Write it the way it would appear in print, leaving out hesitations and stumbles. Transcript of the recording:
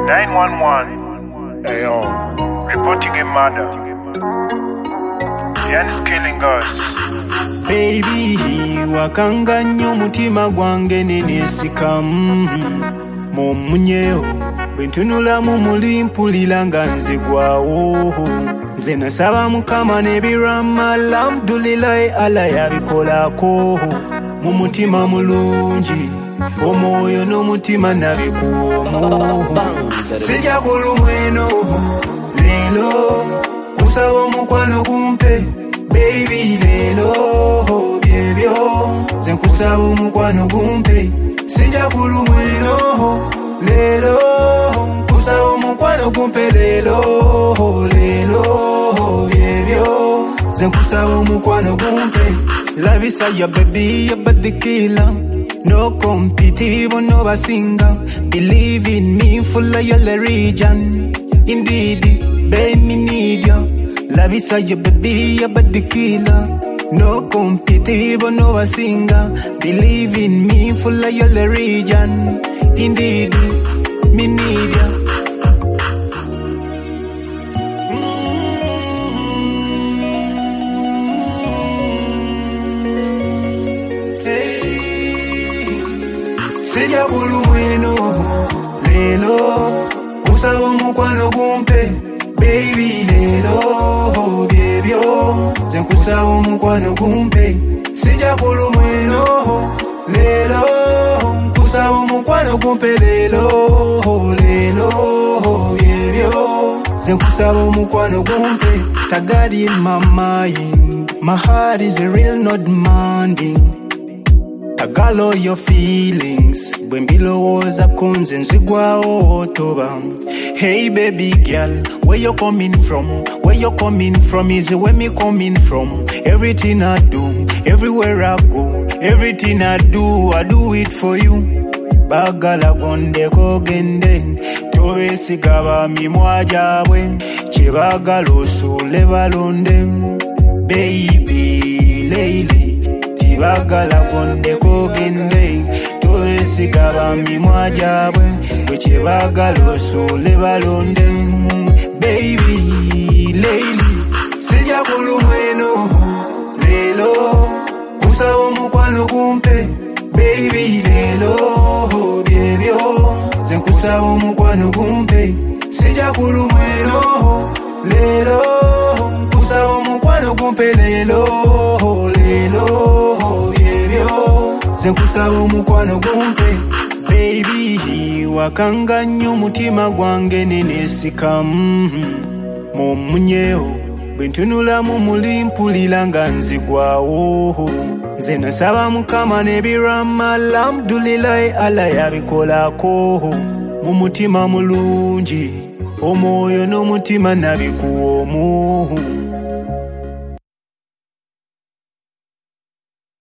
911. Hey, yo. Reporting a murder. Yan is killing us. Baby, wakanga nnyo mutima gwange nenesika mumunyeho bwentunula mu muli mpulira nga nzigwawo nze nasaba mukama nebirama alhamdulillahi ala yabikolako mu mutima mulungi omwoyo n'omutima nabikuwomu sijja kulumweno leero kusaba omukwano gumpe baby lelo byebyo nze nkusaba omukwano gumpe sijja kulumweno lelo nkusaba omukwano gumpe lelo byebyo nze nkusaba omukwano gumpe labisa ya baby ya body killer no competitive no basinga believe in me full of your region indeed baby me need you love is your baby your body killer no competitive no basinga believe in me full of your region indeed me need you. Sijja kulumweno lelo kusaba omukwano gumpe baby lelo byebyo nze nkusaba omukwano gumpe sijja kulumweno lelo nkusaba omukwano gumpe lelo byebyo nze nkusaba omukwano gumpe God in my mind my heart is real not demanding I got all your feelings when below was a kunze nzigwawo toba. Hey baby girl, where you coming from? Where you coming from is where me coming from. Everything I do, everywhere I go, everything I do it for you. Bagala gonde kogende, tobe sigaba mi mwajabwe, chibagala osule balonde. Baby lady. Bagala gonde kogende tobe sigaba mimwa jabwe bwe bagala osule balonde baby lady sijja kulumweno lelo kusaba omukwano gumpe baby lelo byebyo nze nkusaba omukwano gumpe sijja kulumweno lelo kusaba omukwano gumpe lelo nze nkusaba omukwano gumpe baby wakanga nnyo mutima gwange nenesika mumunyeho bwentunula mu muli mpulira nga nzigwawo nze nasaba mukama nebirama alhamdulillahi ala yabikolako mu mutima mulungi omwoyo n'omutima nabikuwomu